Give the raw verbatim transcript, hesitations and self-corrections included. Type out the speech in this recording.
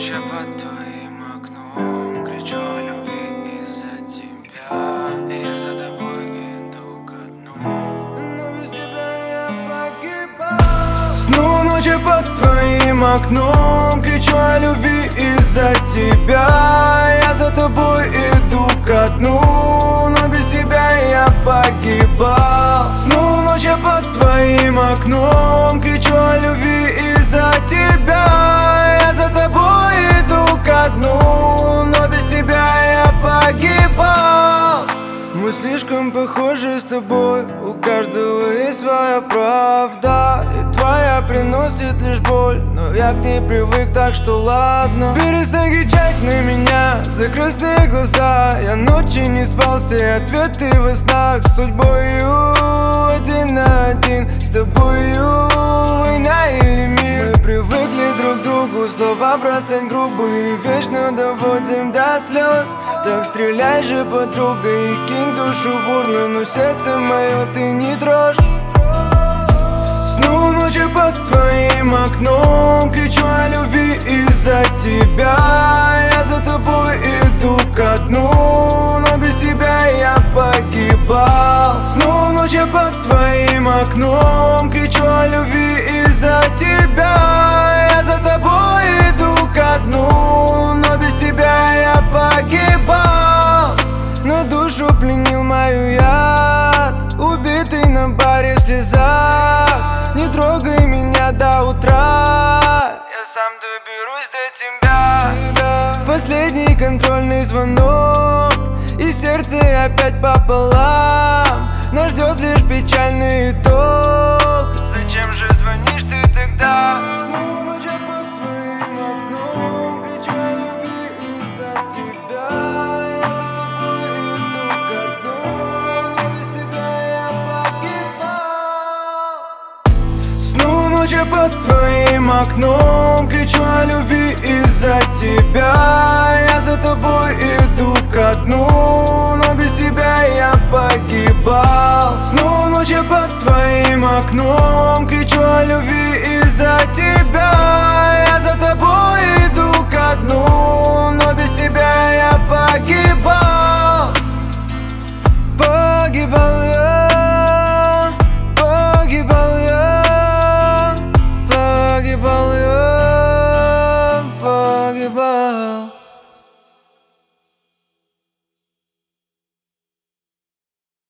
ночи под твоим окном кричу о любви из-за тебя. Я за тобой иду ко дну, но без тебя я погибал. Снова ночи под твоим окном кричу о любви из-за тебя. Я за тобой иду ко дну, но без тебя я погибал. Снова ночи под твоим окном кричу о любви из-за тебя. Я за тобой иду ко дну, но без тебя я погибал. Мы слишком похожи с тобой, у каждого есть своя правда, и твоя приносит лишь боль, но я к ней привык, так что ладно. Перестань кричать на меня, закрой свои глаза. Я ночи не спал, все ответы во снах. С судьбою один на один, с тобою война или мир. Мы привыкли друг к другу, слова бросать грубые, вечно доводим до слез. Так стреляй же, подруга, и кинь душу в урну, но сердце мое ты не трожь. Снова ночи под твоим окном кричу о любви из-за тебя. Я за тобой иду ко дну, но без тебя я погибал. Снова ночи под твоим окном кричу о любви из-за тебя. Я за тобой иду ко дну, но без тебя я погибал. Но душу пленил мою яд, убитый на баре в слезах. Не трогай меня до утра, я сам доберусь до тебя. Последний контрольный звонок, и сердце опять пополам. Нас ждет лишь печальный итог. Зачем же звонишь ты тогда? Снова ночь под твоим окном кричу о любви из-за тебя. Я за тобой иду ко дну, но без тебя я погибал. Снова ночь под твоим окном кричу о любви из-за тебя. Я за тобой иду ко дну, но без тебя я погибал. Снова ночь под твоим окном